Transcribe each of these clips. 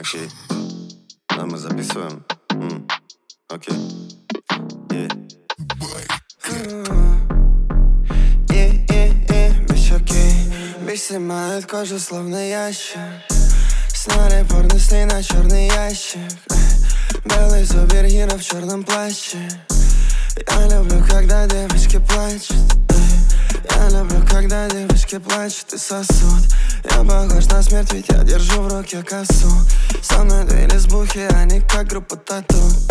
Окей. Да, мы записываем. Окей. Bitch, окей. Bitch снимает кожу, словно ящик. Сняли порно с ней на черный ящик. Белый супергеро в черном плаще. Я люблю, когда девочки плачут. Я люблю, когда девочки плачут и сосут. Я похож на смерть, ведь я держу в руке косу. Со мной две лесбухи, они как группа тату.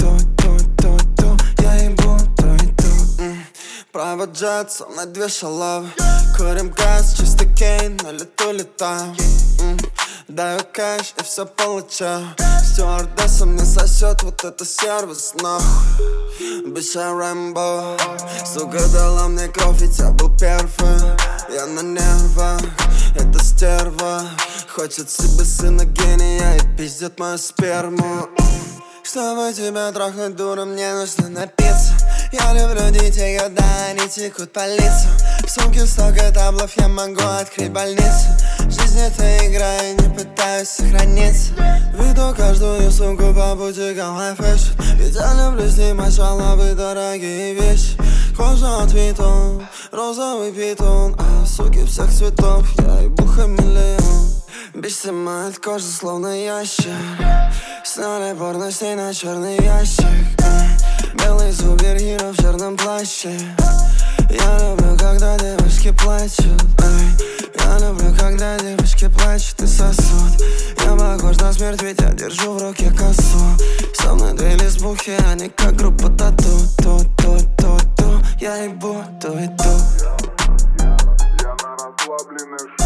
Я ебу, Private jet, со мной две шалавы. Курим газ, чистый кейн, на лету летаем. Даю кэш и все получаю. Стюардесса мне сосет вот это сервис, нахуй. Bitch, я Рэмбо. Сука дала мне кровь, ведь я был первым. Я на нервах, это стерва. Хочет себе сына гения и пиздит мою сперму. Чтобы тебя трахнуть, дура, мне нужно напиться. Я люблю детей, когда они текут по лицу. В сумке столько таблов, я могу открыть больницу. Жизнь это игра, я не пытаюсь сохраниться. Веду каждую сумку по бутикам high fashion. Ведь я люблю снимать шалавы, дорогие вещи. Кожа от Витон, розовый питон. А суки всех цветов, я ебу хамелеон. Bitch снимает кожу, словно ящик. Сняли порно с ней на черный ящик. Белый супергеро в черном плаще. Я люблю, когда девочки плачут. Я люблю, когда девочки плачут и сосут. Я похож на смерть, ведь я держу в руке косу. Со мной две лесбухи, они как группа тату. Я ебу, Я на расслабленных